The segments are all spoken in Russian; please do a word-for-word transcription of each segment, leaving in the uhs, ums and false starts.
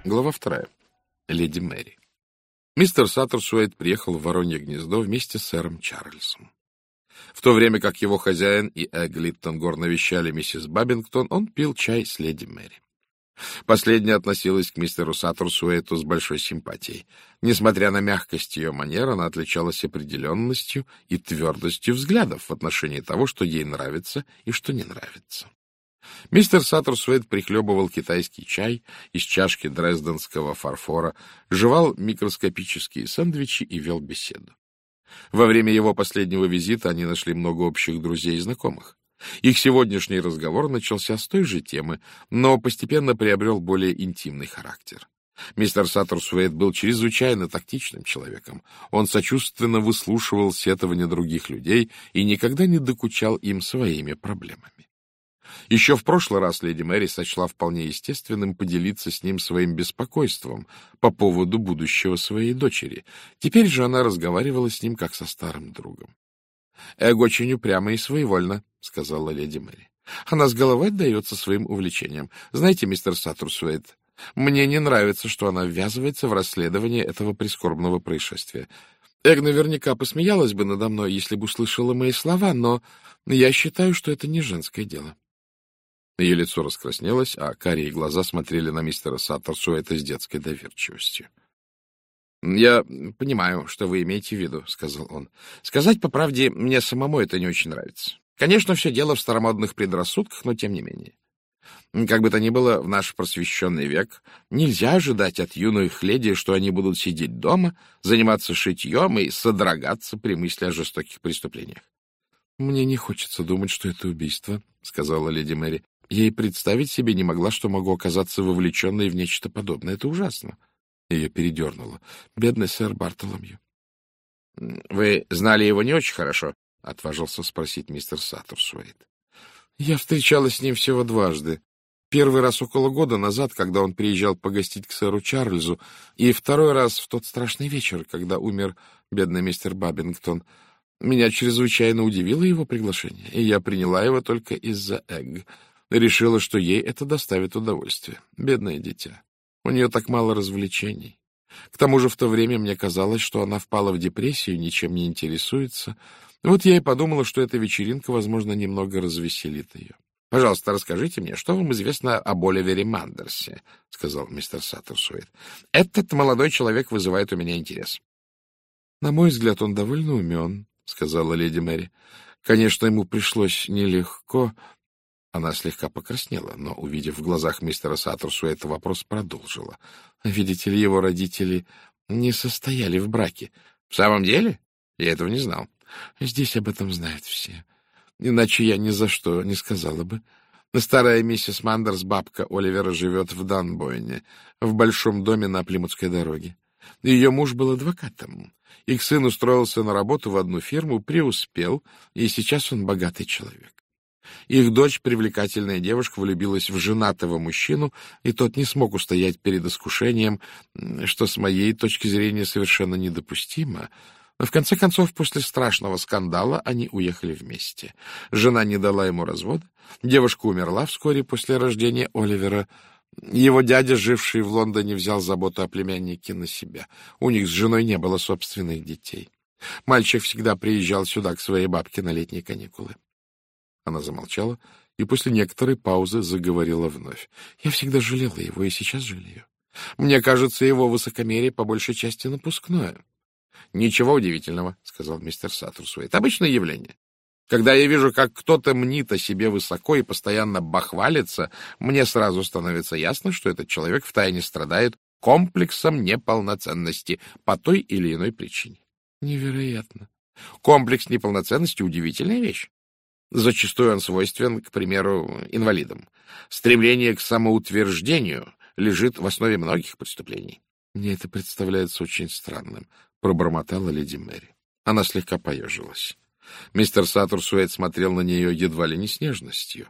Глава вторая. Леди Мэри. Мистер Саттерсуэйт приехал в Воронье гнездо вместе с сэром Чарльзом. В то время как его хозяин и Эгг Литтонгор навещали миссис Бабингтон, он пил чай с леди Мэри. Последняя относилась к мистеру Саттерсуэйту с большой симпатией. Несмотря на мягкость ее манер, она отличалась определенностью и твердостью взглядов в отношении того, что ей нравится и что не нравится. Мистер Саттерсуэйт прихлебывал китайский чай из чашки дрезденского фарфора, жевал микроскопические сэндвичи и вел беседу. Во время его последнего визита они нашли много общих друзей и знакомых. Их сегодняшний разговор начался с той же темы, но постепенно приобрел более интимный характер. Мистер Саттерсуэйт был чрезвычайно тактичным человеком. Он сочувственно выслушивал сетования других людей и никогда не докучал им своими проблемами. Еще в прошлый раз леди Мэри сочла вполне естественным поделиться с ним своим беспокойством по поводу будущего своей дочери. Теперь же она разговаривала с ним как со старым другом. — Эгг очень упряма и своевольна, — сказала леди Мэри. — Она с головой отдается своим увлечениям. Знаете, мистер Саттерсуэйт, мне не нравится, что она ввязывается в расследование этого прискорбного происшествия. Эгг наверняка посмеялась бы надо мной, если бы услышала мои слова, но я считаю, что это не женское дело. Ее лицо раскраснелось, а карие глаза смотрели на мистера Саттерсуэйта с детской доверчивостью. — Я понимаю, что вы имеете в виду, — сказал он. — Сказать по правде, мне самому это не очень нравится. Конечно, все дело в старомодных предрассудках, но тем не менее. Как бы то ни было, в наш просвещенный век нельзя ожидать от юных леди, что они будут сидеть дома, заниматься шитьем и содрогаться при мысли о жестоких преступлениях. — Мне не хочется думать, что это убийство, — сказала леди Мэри. Я и представить себе не могла, что могу оказаться вовлеченной в нечто подобное. Это ужасно. Ее передернуло. Бедный сэр Бартоломью. — Вы знали его не очень хорошо? — отважился спросить мистер Саттерсуэйт. — Я встречалась с ним всего дважды. Первый раз около года назад, когда он приезжал погостить к сэру Чарльзу, и второй раз в тот страшный вечер, когда умер бедный мистер Бабингтон. Меня чрезвычайно удивило его приглашение, и я приняла его только из-за Эгг. Решила, что ей это доставит удовольствие. Бедное дитя. У нее так мало развлечений. К тому же в то время мне казалось, что она впала в депрессию, ничем не интересуется. Вот я и подумала, что эта вечеринка, возможно, немного развеселит ее. — Пожалуйста, расскажите мне, что вам известно об Оливере Мандерсе, — сказал мистер Саттерсуэйт. — Этот молодой человек вызывает у меня интерес. — На мой взгляд, он довольно умен, — сказала леди Мэри. — Конечно, ему пришлось нелегко... Она слегка покраснела, но, увидев в глазах мистера Саттерсуэйта вопрос, продолжила. Видите ли, его родители не состояли в браке. — В самом деле? Я этого не знал. Здесь об этом знают все. Иначе я ни за что не сказала бы. Старая миссис Мандерс, бабка Оливера, живет в Данбойне, в большом доме на Плимутской дороге. Ее муж был адвокатом. Их сын устроился на работу в одну фирму, преуспел, и сейчас он богатый человек. Их дочь, привлекательная девушка, влюбилась в женатого мужчину, и тот не смог устоять перед искушением, что с моей точки зрения совершенно недопустимо. Но в конце концов, после страшного скандала они уехали вместе. Жена не дала ему развода, девушка умерла вскоре после рождения Оливера. Его дядя, живший в Лондоне, взял заботу о племяннике на себя. У них с женой не было собственных детей. Мальчик всегда приезжал сюда к своей бабке на летние каникулы. Она замолчала и после некоторой паузы заговорила вновь. Я всегда жалела его и сейчас жалею. Мне кажется, его высокомерие по большей части напускное. — Ничего удивительного, — сказал мистер Саттерсуэйт. — Обычное явление. Когда я вижу, как кто-то мнит о себе высоко и постоянно бахвалится, мне сразу становится ясно, что этот человек втайне страдает комплексом неполноценности по той или иной причине. Невероятно. Комплекс неполноценности — удивительная вещь. Зачастую он свойствен, к примеру, инвалидам. Стремление к самоутверждению лежит в основе многих преступлений. — Мне это представляется очень странным, — пробормотала леди Мэри. Она слегка поежилась. Мистер Саттерсуэйт смотрел на нее едва ли не с нежностью.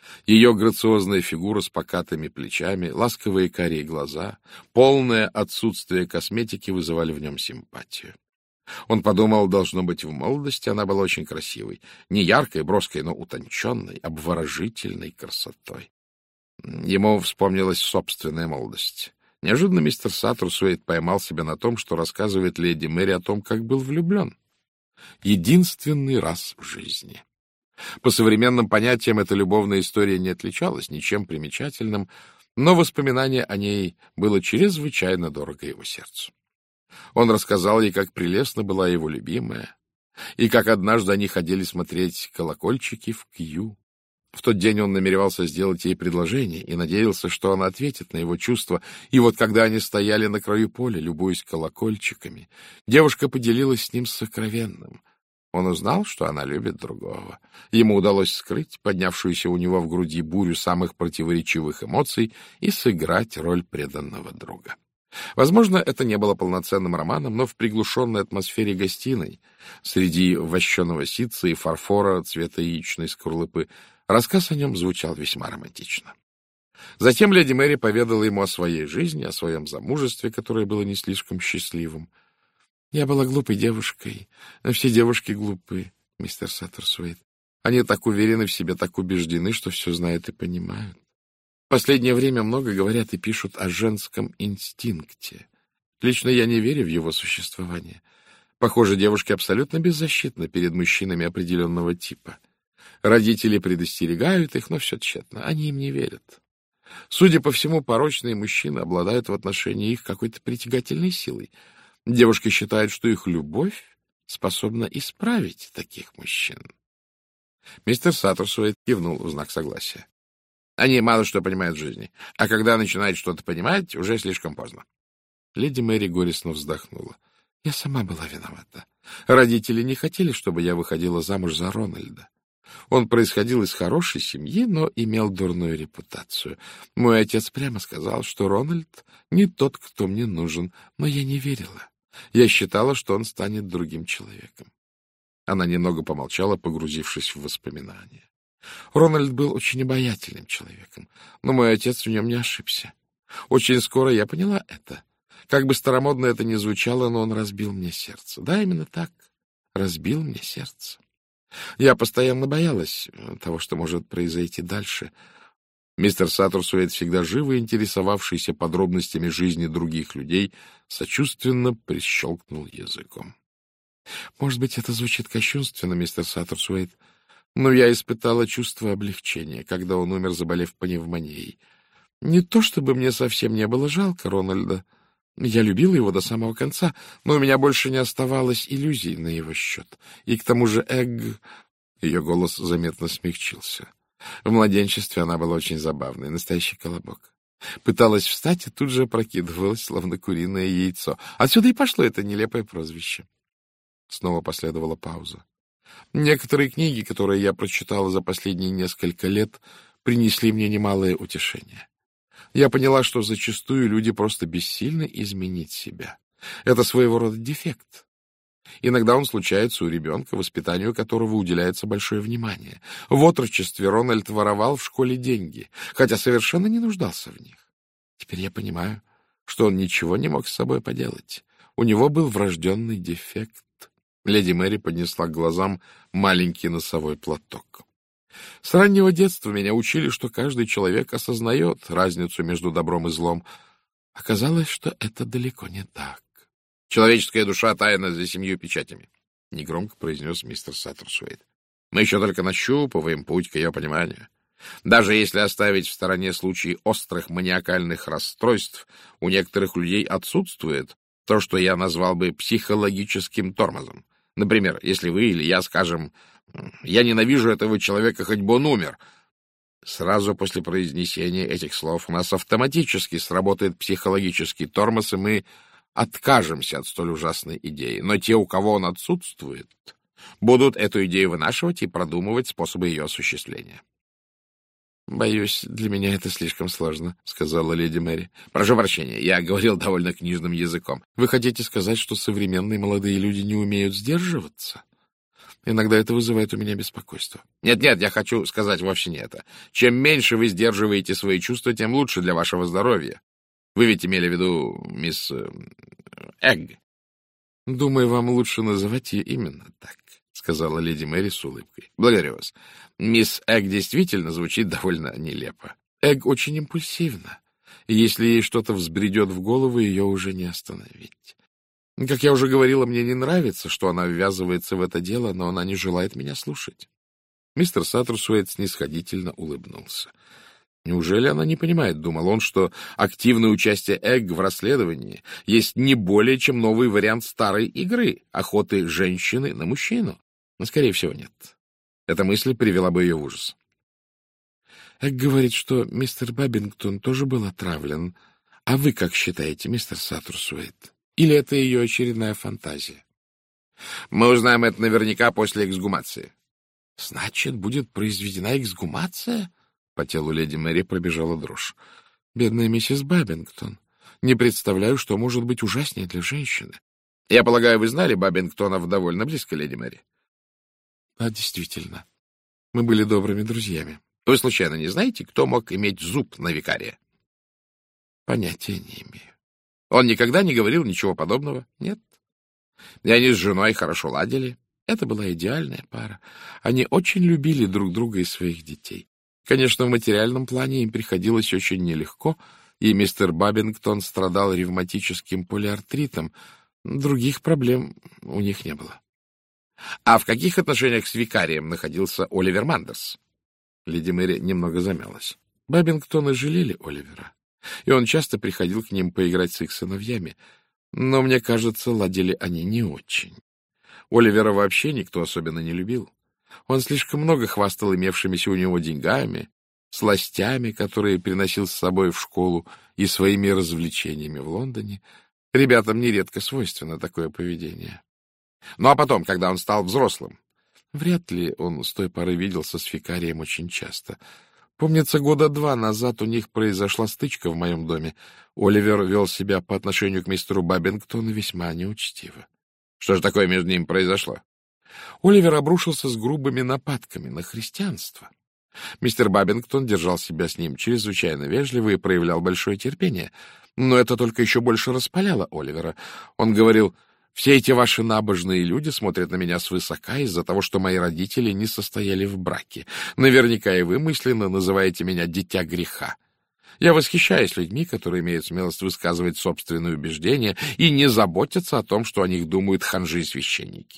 Ее грациозная фигура с покатыми плечами, ласковые карие глаза, полное отсутствие косметики вызывали в нем симпатию. Он подумал, должно быть, в молодости она была очень красивой, не яркой, броской, но утонченной, обворожительной красотой. Ему вспомнилась собственная молодость. Неожиданно мистер Саттерсуэйт поймал себя на том, что рассказывает леди Мэри о том, как был влюблен. Единственный раз в жизни. По современным понятиям эта любовная история не отличалась ничем примечательным, но воспоминание о ней было чрезвычайно дорого его сердцу. Он рассказал ей, как прелестно была его любимая, и как однажды они ходили смотреть колокольчики в Кью. В тот день он намеревался сделать ей предложение и надеялся, что она ответит на его чувства. И вот когда они стояли на краю поля, любуясь колокольчиками, девушка поделилась с ним сокровенным. Он узнал, что она любит другого. Ему удалось скрыть поднявшуюся у него в груди бурю самых противоречивых эмоций и сыграть роль преданного друга. Возможно, это не было полноценным романом, но в приглушенной атмосфере гостиной, среди вощеного ситца и фарфора цвета яичной скорлупы, рассказ о нем звучал весьма романтично. Затем леди Мэри поведала ему о своей жизни, о своем замужестве, которое было не слишком счастливым. «Я была глупой девушкой. Все девушки глупы, мистер Саттерсуэйт. Они так уверены в себе, так убеждены, что все знают и понимают. В последнее время много говорят и пишут о женском инстинкте. Лично я не верю в его существование. Похоже, девушки абсолютно беззащитны перед мужчинами определенного типа. Родители предостерегают их, но все тщетно. Они им не верят. Судя по всему, порочные мужчины обладают в отношении их какой-то притягательной силой. Девушки считают, что их любовь способна исправить таких мужчин». Мистер Саттерсуэйт кивнул в знак согласия. «Они мало что понимают в жизни, а когда начинают что-то понимать, уже слишком поздно». Леди Мэри горестно вздохнула. «Я сама была виновата. Родители не хотели, чтобы я выходила замуж за Рональда. Он происходил из хорошей семьи, но имел дурную репутацию. Мой отец прямо сказал, что Рональд не тот, кто мне нужен, но я не верила. Я считала, что он станет другим человеком». Она немного помолчала, погрузившись в воспоминания. Рональд был очень обаятельным человеком, но мой отец в нем не ошибся. Очень скоро я поняла это. Как бы старомодно это ни звучало, но он разбил мне сердце. Да, именно так. Разбил мне сердце. Я постоянно боялась того, что может произойти дальше. Мистер Саттерсуэйт, всегда живо интересовавшийся подробностями жизни других людей, сочувственно прищелкнул языком. Может быть, это звучит кощунственно, мистер Саттерсуэйт, но я испытала чувство облегчения, когда он умер, заболев пневмонией. Не то чтобы мне совсем не было жалко Рональда. Я любила его до самого конца, но у меня больше не оставалось иллюзий на его счет. И к тому же Эгг... Ее голос заметно смягчился. В младенчестве она была очень забавной, настоящий колобок. Пыталась встать и тут же опрокидывалась, словно куриное яйцо. Отсюда и пошло это нелепое прозвище. Снова последовала пауза. Некоторые книги, которые я прочитала за последние несколько лет, принесли мне немалое утешение. Я поняла, что зачастую люди просто бессильны изменить себя. Это своего рода дефект. Иногда он случается у ребенка, воспитанию которого уделяется большое внимание. В отрочестве Рональд воровал в школе деньги, хотя совершенно не нуждался в них. Теперь я понимаю, что он ничего не мог с собой поделать. У него был врожденный дефект. Леди Мэри поднесла к глазам маленький носовой платок. С раннего детства меня учили, что каждый человек осознает разницу между добром и злом. Оказалось, что это далеко не так. — Человеческая душа тайна за семью печатями, — негромко произнес мистер Саттерсуэйт. — Мы еще только нащупываем путь к ее пониманию. Даже если оставить в стороне случаи острых маниакальных расстройств, у некоторых людей отсутствует то, что я назвал бы психологическим тормозом. Например, если вы или я скажем: «Я ненавижу этого человека, хоть бы он умер», сразу после произнесения этих слов у нас автоматически сработает психологический тормоз, и мы откажемся от столь ужасной идеи. Но те, у кого он отсутствует, будут эту идею вынашивать и продумывать способы ее осуществления. — Боюсь, для меня это слишком сложно, — сказала леди Мэри. — Прошу прощения, я говорил довольно книжным языком. Вы хотите сказать, что современные молодые люди не умеют сдерживаться? Иногда это вызывает у меня беспокойство. Нет-нет, я хочу сказать вовсе не это. Чем меньше вы сдерживаете свои чувства, тем лучше для вашего здоровья. Вы ведь имели в виду мисс Эгг. — Думаю, вам лучше называть ее именно так, — сказала леди Мэри с улыбкой. — Благодарю вас. Мисс Эгг действительно звучит довольно нелепо. Эгг очень импульсивна. и если ей что-то взбредет в голову, ее уже не остановить. Как я уже говорила, мне не нравится, что она ввязывается в это дело, но она не желает меня слушать. Мистер Саттерсуэйт снисходительно улыбнулся. Неужели она не понимает, думал он, что активное участие Эгг в расследовании есть не более чем новый вариант старой игры — охоты женщины на мужчину? Но, скорее всего, нет. Эта мысль привела бы ее в ужас. Эгг говорит, что мистер Бабингтон тоже был отравлен. А вы как считаете, мистер Саттерсуэйт? Или это ее очередная фантазия? Мы узнаем это наверняка после эксгумации. Значит, будет произведена эксгумация? По телу леди Мэри пробежала дрожь. Бедная миссис Бабингтон. Не представляю, что может быть ужаснее для женщины. Я полагаю, вы знали Бабингтонов довольно близко, леди Мэри? А, действительно. Мы были добрыми друзьями. Вы случайно не знаете, кто мог иметь зуб на викария? Понятия не имею. Он никогда не говорил ничего подобного? Нет. И они с женой хорошо ладили. Это была идеальная пара. Они очень любили друг друга и своих детей. Конечно, в материальном плане им приходилось очень нелегко, и мистер Бабингтон страдал ревматическим полиартритом. Других проблем у них не было. А в каких отношениях с викарием находился Оливер Мандерс? Леди Мэри немного замялась. Бабингтоны жалели Оливера, и он часто приходил к ним поиграть с их сыновьями, но, мне кажется, ладили они не очень. Оливера вообще никто особенно не любил. Он слишком много хвастал имевшимися у него деньгами, сластями, которые приносил с собой в школу, и своими развлечениями в Лондоне. Ребятам нередко свойственно такое поведение. Ну а потом, когда он стал взрослым, вряд ли он с той поры виделся с викарием очень часто. Помнится, года два назад у них произошла стычка в моем доме. Оливер вел себя по отношению к мистеру Бабингтону весьма неучтиво. Что же такое между ними произошло? Оливер обрушился с грубыми нападками на христианство. Мистер Бабингтон держал себя с ним чрезвычайно вежливо и проявлял большое терпение. Но это только еще больше распаляло Оливера. Он говорил: «Все эти ваши набожные люди смотрят на меня свысока из-за того, что мои родители не состояли в браке. Наверняка и вы мысленно называете меня дитя греха. Я восхищаюсь людьми, которые имеют смелость высказывать собственные убеждения и не заботятся о том, что о них думают ханжи и священники».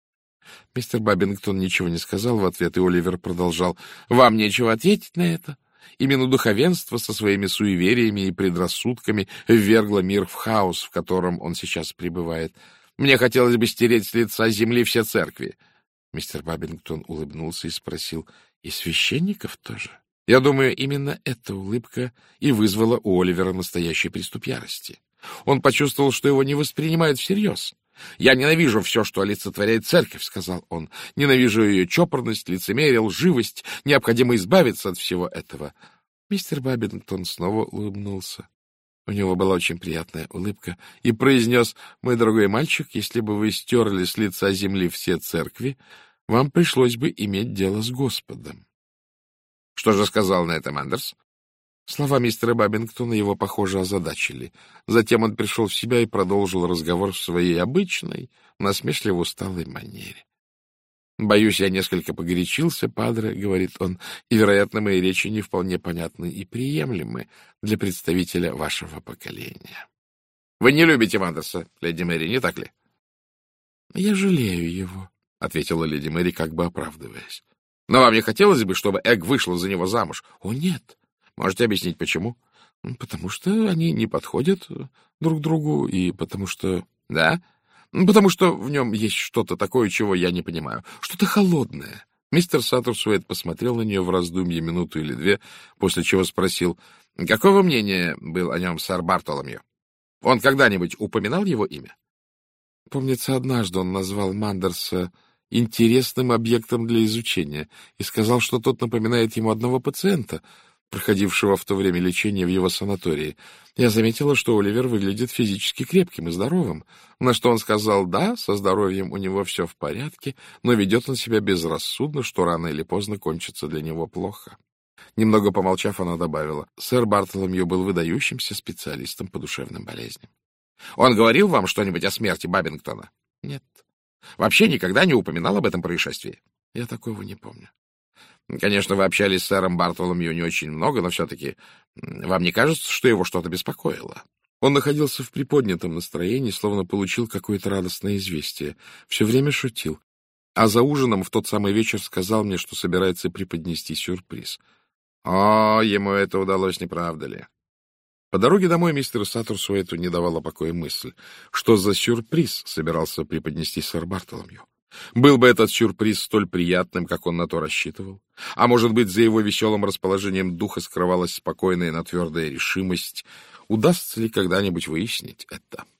Мистер Бабингтон ничего не сказал в ответ, и Оливер продолжал: «Вам нечего ответить на это. Именно духовенство со своими суевериями и предрассудками ввергло мир в хаос, в котором он сейчас пребывает. Мне хотелось бы стереть с лица земли все церкви». Мистер Бабингтон улыбнулся и спросил: «И священников тоже?» Я думаю, именно эта улыбка и вызвала у Оливера настоящий приступ ярости. Он почувствовал, что его не воспринимают всерьез. «Я ненавижу все, что олицетворяет церковь», — сказал он. «Ненавижу ее чопорность, лицемерие, лживость. Необходимо избавиться от всего этого». Мистер Бабингтон снова улыбнулся. У него была очень приятная улыбка, и произнес: «Мой дорогой мальчик, если бы вы стерли с лица земли все церкви, вам пришлось бы иметь дело с Господом». Что же сказал на это Мандерс? Слова мистера Бабингтона его, похоже, озадачили. Затем он пришел в себя и продолжил разговор в своей обычной, насмешливо усталой манере. «Боюсь, я несколько погорячился, падре», — говорит он, «и, вероятно, мои речи не вполне понятны и приемлемы для представителя вашего поколения». «Вы не любите Мандерса, леди Мэри, не так ли?» «Я жалею его», — ответила леди Мэри, как бы оправдываясь. «Но вам не хотелось бы, чтобы Эгг вышла за него замуж?» «О, нет». «Можете объяснить, почему?» «Потому что они не подходят друг другу, и потому что...» «Да? Потому что в нем есть что-то такое, чего я не понимаю. Что-то холодное». Мистер Саттерсуэйт посмотрел на нее в раздумье минуту или две, после чего спросил: «Какого мнения был о нем сэр Бартоломью? Он когда-нибудь упоминал его имя?» Помнится, однажды он назвал Мандерса интересным объектом для изучения и сказал, что тот напоминает ему одного пациента, проходившего в то время лечение в его санатории. Я заметила, что Оливер выглядит физически крепким и здоровым, на что он сказал: да, со здоровьем у него все в порядке, но ведет он себя безрассудно, что рано или поздно кончится для него плохо. Немного помолчав, она добавила: сэр Бартоломью был выдающимся специалистом по душевным болезням. Он говорил вам что-нибудь о смерти Бабингтона? Нет. Вообще никогда не упоминал об этом происшествии? Я такого не помню. Конечно, вы общались с сэром Бартоломью не очень много, но все-таки вам не кажется, что его что-то беспокоило? Он находился в приподнятом настроении, словно получил какое-то радостное известие. Все время шутил. А за ужином в тот самый вечер сказал мне, что собирается преподнести сюрприз. О, ему это удалось, не правда ли? По дороге домой мистеру Саттерсуэту не давала покоя мысль, что за сюрприз собирался преподнести сэр Бартоломью. Был бы этот сюрприз столь приятным, как он на то рассчитывал? А может быть, за его веселым расположением духа скрывалась спокойная, но твердая решимость? Удастся ли когда-нибудь выяснить это?